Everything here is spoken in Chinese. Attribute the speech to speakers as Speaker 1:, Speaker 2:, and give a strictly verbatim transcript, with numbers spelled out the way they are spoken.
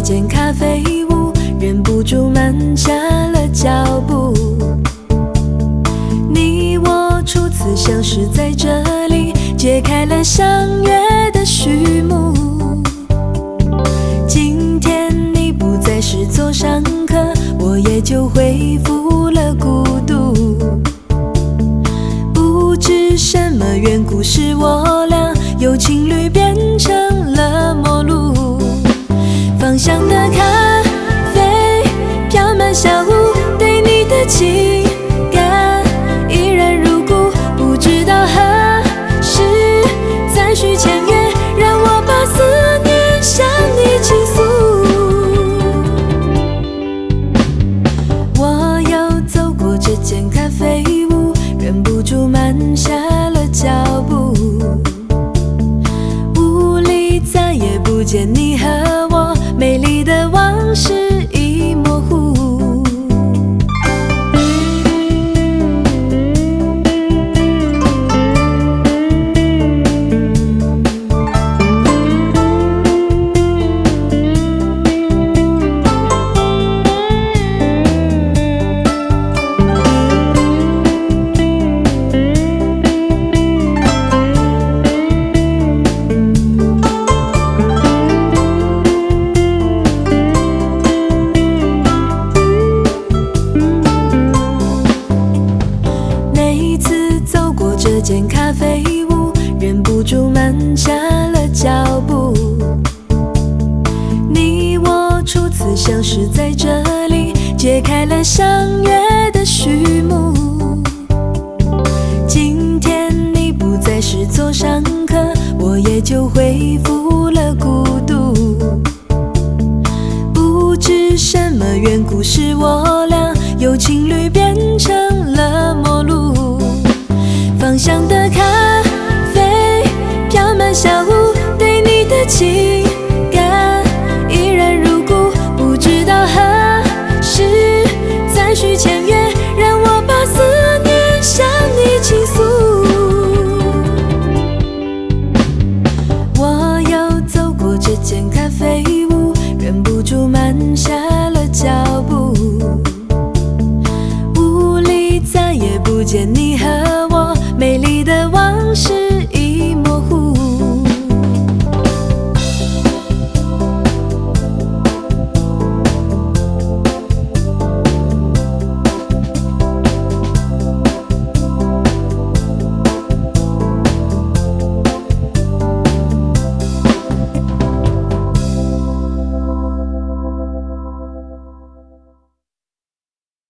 Speaker 1: 间咖啡屋，忍不住慢下了脚步。你我初次相识在这里，揭开了相约的序幕。今天你不再是座上客，我也就恢复了孤独。不知什么缘故，使我俩由情侣变成了陌路。芳香的咖啡飘满小屋，对你的情感依然如故。不知道何时再续前约，让我把思念向你倾诉。我又走过这间咖啡屋，忍不住慢下了脚步。屋里再也不见你和我，美丽的往事已模糊。这间咖啡屋，忍不住慢下了脚步。你我初次相识在这里，揭开了相约的序幕。今天你不再是座上客，我也就恢复了孤独。不知什么缘故，使我俩由情侣变成了陌路。芳香的咖啡飘满小屋，对你的情